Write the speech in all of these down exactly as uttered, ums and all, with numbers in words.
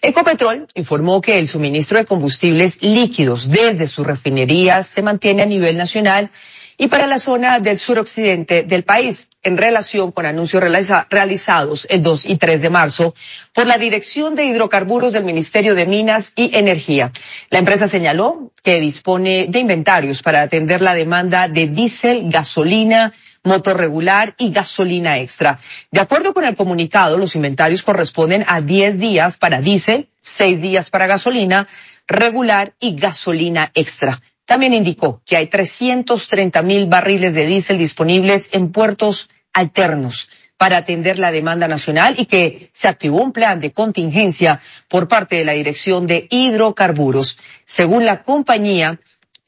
Ecopetrol informó que el suministro de combustibles líquidos desde sus refinerías se mantiene a nivel nacional y para la zona del suroccidente del país, en relación con anuncios realiza, realizados el dos y tres de marzo por la Dirección de Hidrocarburos del Ministerio de Minas y Energía. La empresa señaló que dispone de inventarios para atender la demanda de diésel, gasolina, motor regular y gasolina extra. De acuerdo con el comunicado, los inventarios corresponden a diez días para diésel, seis días para gasolina regular y gasolina extra. También indicó que hay trescientos treinta mil barriles de diésel disponibles en puertos alternos para atender la demanda nacional y que se activó un plan de contingencia por parte de la Dirección de Hidrocarburos. Según la compañía,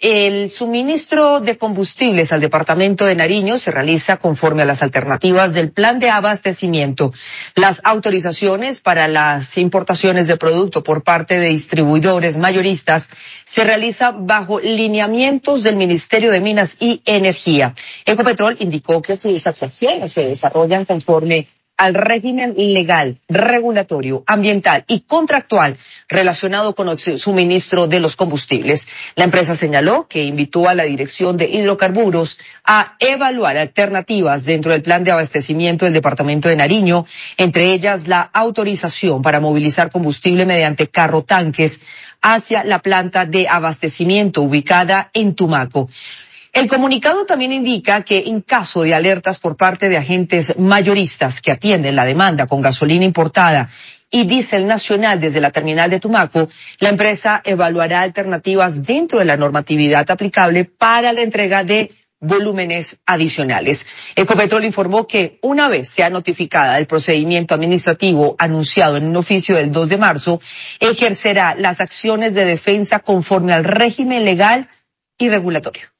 el suministro de combustibles al departamento de Nariño se realiza conforme a las alternativas del plan de abastecimiento. Las autorizaciones para las importaciones de producto por parte de distribuidores mayoristas se realizan bajo lineamientos del Ministerio de Minas y Energía. Ecopetrol indicó que sus acciones se desarrollan conforme al régimen legal, regulatorio, ambiental y contractual relacionado con el suministro de los combustibles. La empresa señaló que invitó a la Dirección de Hidrocarburos a evaluar alternativas dentro del plan de abastecimiento del departamento de Nariño, entre ellas la autorización para movilizar combustible mediante carro tanques hacia la planta de abastecimiento ubicada en Tumaco. El comunicado también indica que en caso de alertas por parte de agentes mayoristas que atienden la demanda con gasolina importada y diésel nacional desde la terminal de Tumaco, la empresa evaluará alternativas dentro de la normatividad aplicable para la entrega de volúmenes adicionales. Ecopetrol informó que una vez sea notificada el procedimiento administrativo anunciado en un oficio del dos de marzo, ejercerá las acciones de defensa conforme al régimen legal y regulatorio.